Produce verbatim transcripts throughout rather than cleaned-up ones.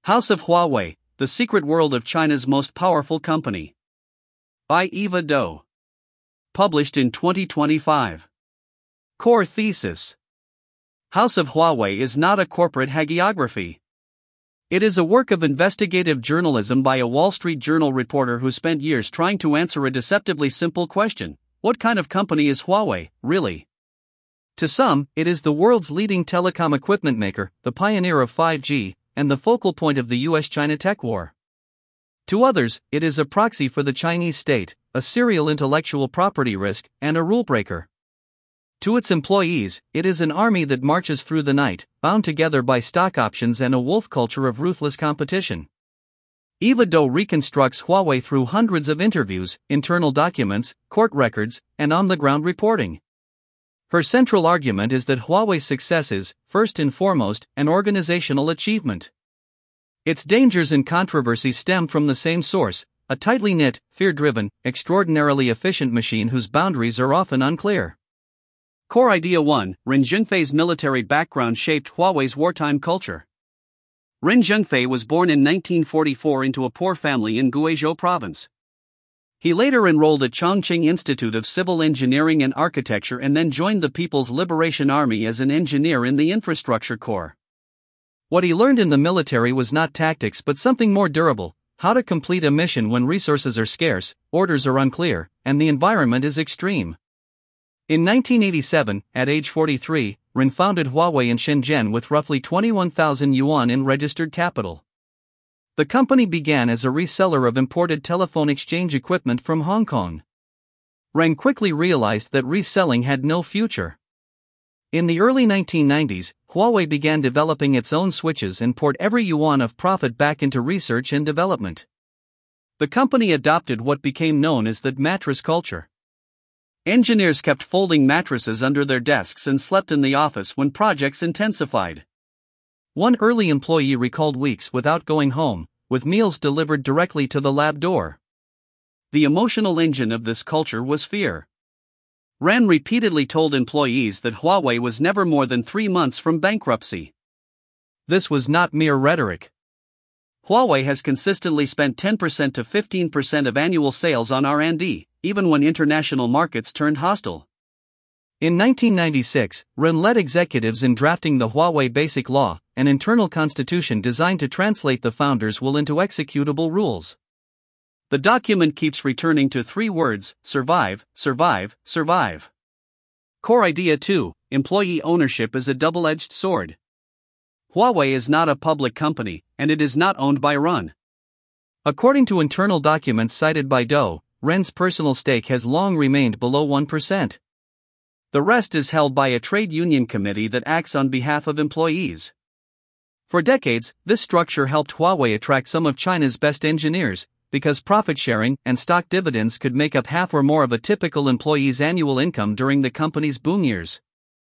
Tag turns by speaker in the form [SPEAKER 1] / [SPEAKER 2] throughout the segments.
[SPEAKER 1] House of Huawei, The Secret World of China's Most Powerful Company. By Eva Dou. Published in twenty twenty-five. Core thesis: House of Huawei is not a corporate hagiography. It is a work of investigative journalism by a Wall Street Journal reporter who spent years trying to answer a deceptively simple question: what kind of company is Huawei, really? To some, it is the world's leading telecom equipment maker, the pioneer of five G, and the focal point of the U S China tech war. To others, it is a proxy for the Chinese state, a serial intellectual property risk, and a rule breaker. To its employees, it is an army that marches through the night, bound together by stock options and a wolf culture of ruthless competition. Eva Dou reconstructs Huawei through hundreds of interviews, internal documents, court records, and on-the-ground reporting. Her central argument is that Huawei's success is, first and foremost, an organizational achievement. Its dangers and controversies stem from the same source: a tightly knit, fear-driven, extraordinarily efficient machine whose boundaries are often unclear. Core Idea one: Ren Zhengfei's military background shaped Huawei's wartime culture. Ren Zhengfei was born in nineteen forty-four into a poor family in Guizhou province. He later enrolled at Chongqing Institute of Civil Engineering and Architecture and then joined the People's Liberation Army as an engineer in the Infrastructure Corps. What he learned in the military was not tactics but something more durable: how to complete a mission when resources are scarce, orders are unclear, and the environment is extreme. In nineteen eighty-seven, at age forty-three, Ren founded Huawei in Shenzhen with roughly twenty-one thousand yuan in registered capital. The company began as a reseller of imported telephone exchange equipment from Hong Kong. Ren quickly realized that reselling had no future. In the early nineteen nineties, Huawei began developing its own switches and poured every yuan of profit back into research and development. The company adopted what became known as the mattress culture. Engineers kept folding mattresses under their desks and slept in the office when projects intensified. One early employee recalled weeks without going home, with meals delivered directly to the lab door. The emotional engine of this culture was fear. Ren repeatedly told employees that Huawei was never more than three months from bankruptcy. This was not mere rhetoric. Huawei has consistently spent ten percent to fifteen percent of annual sales on R and D, even when international markets turned hostile. In nineteen ninety-six, Ren led executives in drafting the Huawei Basic Law, an internal constitution designed to translate the founders' will into executable rules. The document keeps returning to three words: survive, survive, survive. Core Idea two: Employee ownership is a double-edged sword. Huawei is not a public company, and it is not owned by Ren. According to internal documents cited by Dou, Ren's personal stake has long remained below one percent. The rest is held by a trade union committee that acts on behalf of employees. For decades, this structure helped Huawei attract some of China's best engineers, because profit sharing and stock dividends could make up half or more of a typical employee's annual income during the company's boom years.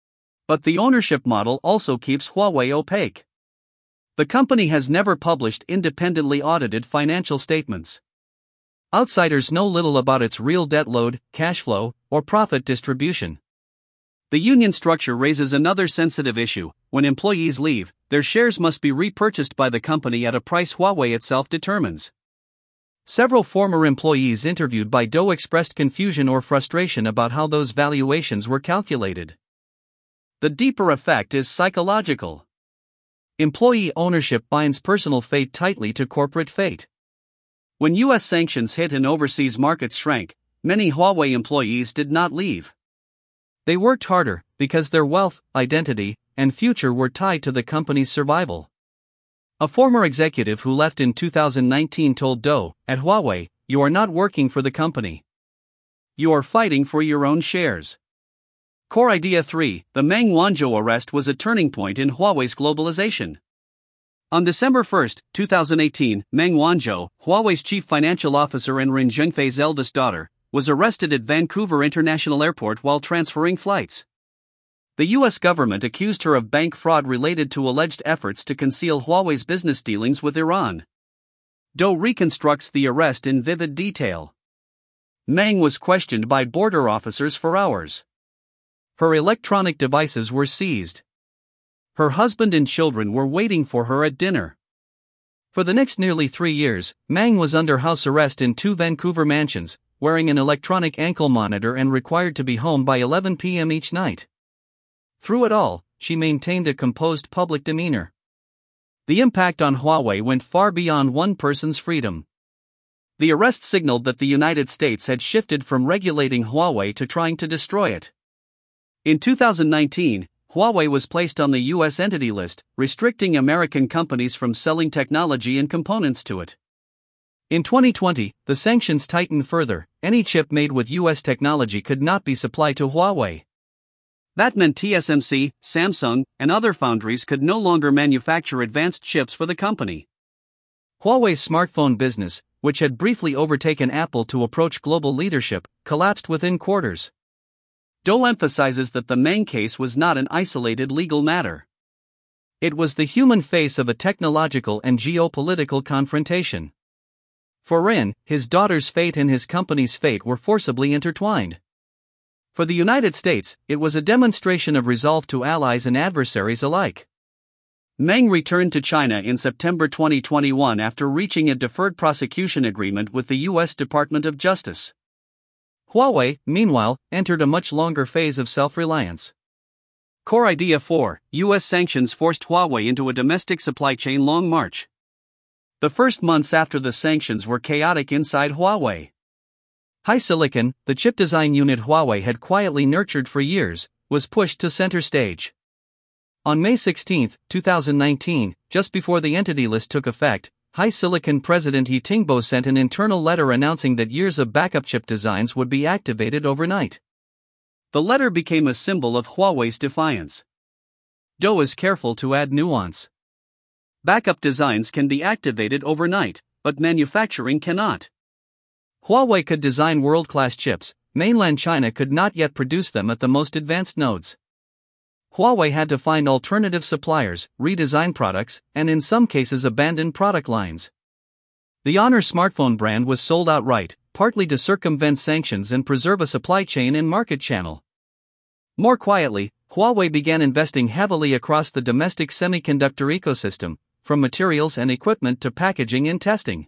[SPEAKER 1] But the ownership model also keeps Huawei opaque. The company has never published independently audited financial statements. Outsiders know little about its real debt load, cash flow, or profit distribution. The union structure raises another sensitive issue: when employees leave, their shares must be repurchased by the company at a price Huawei itself determines. Several former employees interviewed by Dou expressed confusion or frustration about how those valuations were calculated. The deeper effect is psychological. Employee ownership binds personal fate tightly to corporate fate. When U S sanctions hit and overseas markets shrank, many Huawei employees did not leave. They worked harder, because their wealth, identity, and future were tied to the company's survival. A former executive who left in two thousand nineteen told Dou, "At Huawei, you are not working for the company. You are fighting for your own shares." Core Idea three: The Meng Wanzhou arrest was a turning point in Huawei's globalization. On December first, two thousand eighteen, Meng Wanzhou, Huawei's chief financial officer and Ren Zhengfei's eldest daughter, was arrested at Vancouver International Airport while transferring flights. The U S government accused her of bank fraud related to alleged efforts to conceal Huawei's business dealings with Iran. Dou reconstructs the arrest in vivid detail. Meng was questioned by border officers for hours. Her electronic devices were seized. Her husband and children were waiting for her at dinner. For the next nearly three years, Meng was under house arrest in two Vancouver mansions, wearing an electronic ankle monitor and required to be home by eleven p m each night. Through it all, she maintained a composed public demeanor. The impact on Huawei went far beyond one person's freedom. The arrest signaled that the United States had shifted from regulating Huawei to trying to destroy it. In two thousand nineteen, Huawei was placed on the U S Entity List, restricting American companies from selling technology and components to it. In twenty twenty, the sanctions tightened further. Any chip made with U S technology could not be supplied to Huawei. That meant T S M C, Samsung, and other foundries could no longer manufacture advanced chips for the company. Huawei's smartphone business, which had briefly overtaken Apple to approach global leadership, collapsed within quarters. Dou emphasizes that the Meng case was not an isolated legal matter. It was the human face of a technological and geopolitical confrontation. For Ren, his daughter's fate and his company's fate were forcibly intertwined. For the United States, it was a demonstration of resolve to allies and adversaries alike. Meng returned to China in September twenty twenty-one after reaching a deferred prosecution agreement with the U S Department of Justice. Huawei, meanwhile, entered a much longer phase of self-reliance. Core Idea four, U S sanctions forced Huawei into a domestic supply chain long march. The first months after the sanctions were chaotic inside Huawei. HiSilicon, the chip design unit Huawei had quietly nurtured for years, was pushed to center stage. On May sixteenth, two thousand nineteen, just before the entity list took effect, HiSilicon President He Tingbo sent an internal letter announcing that years of backup chip designs would be activated overnight. The letter became a symbol of Huawei's defiance. Dou is careful to add nuance. Backup designs can be activated overnight, but manufacturing cannot. Huawei could design world-class chips, mainland China could not yet produce them at the most advanced nodes. Huawei had to find alternative suppliers, redesign products, and in some cases abandon product lines. The Honor smartphone brand was sold outright, partly to circumvent sanctions and preserve a supply chain and market channel. More quietly, Huawei began investing heavily across the domestic semiconductor ecosystem, from materials and equipment to packaging and testing.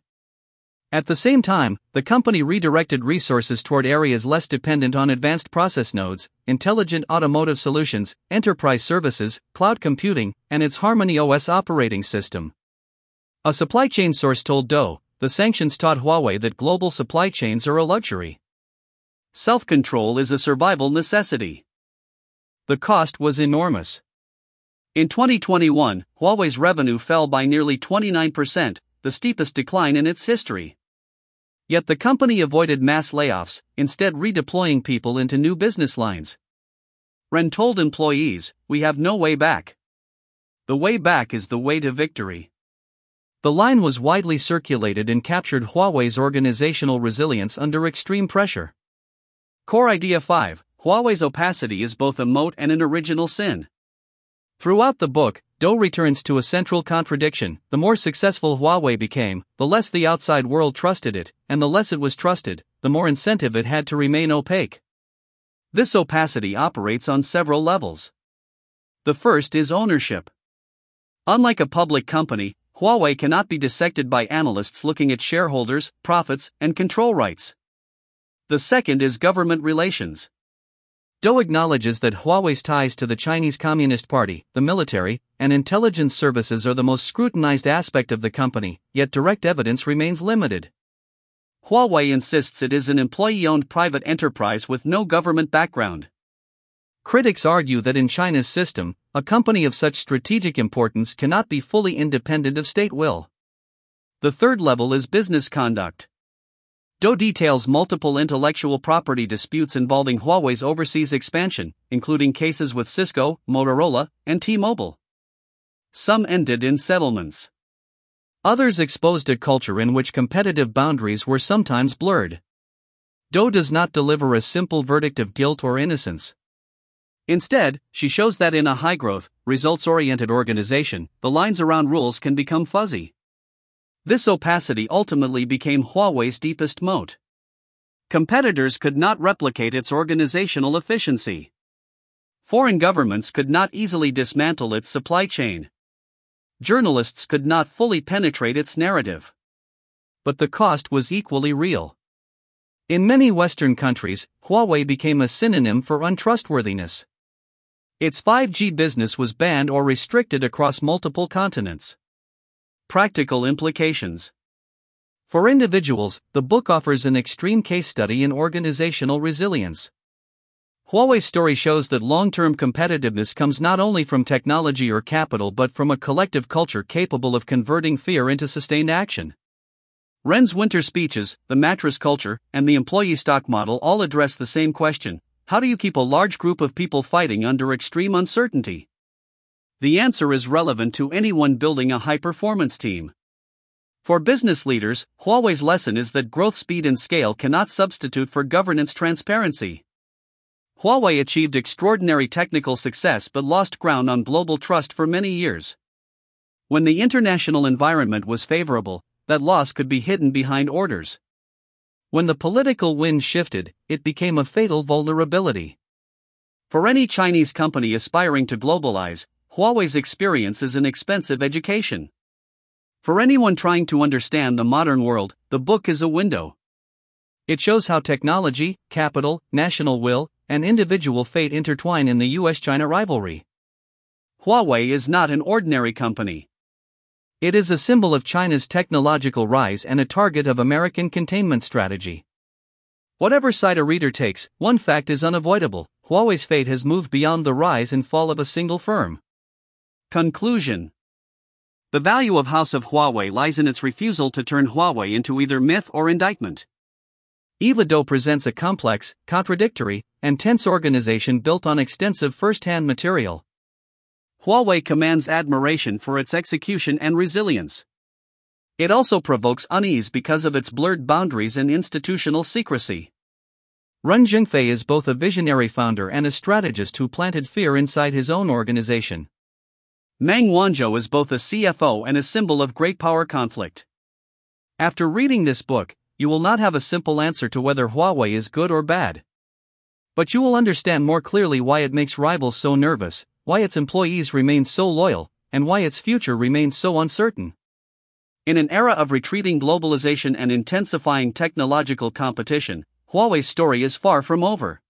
[SPEAKER 1] At the same time, the company redirected resources toward areas less dependent on advanced process nodes, intelligent automotive solutions, enterprise services, cloud computing, and its Harmony O S operating system. A supply chain source told Dou, the sanctions taught Huawei that global supply chains are a luxury. Self-control is a survival necessity. The cost was enormous. In twenty twenty-one, Huawei's revenue fell by nearly twenty-nine percent, the steepest decline in its history. Yet the company avoided mass layoffs, instead redeploying people into new business lines. Ren told employees, "We have no way back. The way back is the way to victory." The line was widely circulated and captured Huawei's organizational resilience under extreme pressure. Core Idea five, Huawei's opacity is both a moat and an original sin. Throughout the book, Dou returns to a central contradiction. The more successful Huawei became, the less the outside world trusted it, and the less it was trusted, the more incentive it had to remain opaque. This opacity operates on several levels. The first is ownership. Unlike a public company, Huawei cannot be dissected by analysts looking at shareholders, profits, and control rights. The second is government relations. Dou acknowledges that Huawei's ties to the Chinese Communist Party, the military, and intelligence services are the most scrutinized aspect of the company, yet direct evidence remains limited. Huawei insists it is an employee-owned private enterprise with no government background. Critics argue that in China's system, a company of such strategic importance cannot be fully independent of state will. The third level is business conduct. Dou details multiple intellectual property disputes involving Huawei's overseas expansion, including cases with Cisco, Motorola, and T-Mobile. Some ended in settlements. Others exposed a culture in which competitive boundaries were sometimes blurred. Dou does not deliver a simple verdict of guilt or innocence. Instead, she shows that in a high-growth, results-oriented organization, the lines around rules can become fuzzy. This opacity ultimately became Huawei's deepest moat. Competitors could not replicate its organizational efficiency. Foreign governments could not easily dismantle its supply chain. journalists could not fully penetrate its narrative. But the cost was equally real. In many Western countries, Huawei became a synonym for untrustworthiness. Its five G business was banned or restricted across multiple continents. Practical implications. For individuals, the book offers an extreme case study in organizational resilience. Huawei's story shows that long-term competitiveness comes not only from technology or capital but from a collective culture capable of converting fear into sustained action. Ren's winter speeches, the mattress culture, and the employee stock model all address the same question: how do you keep a large group of people fighting under extreme uncertainty? The answer is relevant to anyone building a high-performance team. For business leaders, Huawei's lesson is that growth speed and scale cannot substitute for governance transparency. Huawei achieved extraordinary technical success but lost ground on global trust for many years. When the international environment was favorable, that loss could be hidden behind orders. When the political wind shifted, it became a fatal vulnerability. For any Chinese company aspiring to globalize, Huawei's experience is an expensive education. For anyone trying to understand the modern world, the book is a window. It shows how technology, capital, national will, and individual fate intertwine in the U S China rivalry. Huawei is not an ordinary company. It is a symbol of China's technological rise and a target of American containment strategy. Whatever side a reader takes, one fact is unavoidable: Huawei's fate has moved beyond the rise and fall of a single firm. Conclusion. The value of House of Huawei lies in its refusal to turn Huawei into either myth or indictment. Eva Dou presents a complex, contradictory, and tense organization built on extensive first-hand material. Huawei commands admiration for its execution and resilience. It also provokes unease because of its blurred boundaries and institutional secrecy. Ren Zhengfei is both a visionary founder and a strategist who planted fear inside his own organization. Meng Wanzhou is both a C F O and a symbol of great power conflict. After reading this book, you will not have a simple answer to whether Huawei is good or bad. But you will understand more clearly why it makes rivals so nervous, why its employees remain so loyal, and why its future remains so uncertain. In an era of retreating globalization and intensifying technological competition, Huawei's story is far from over.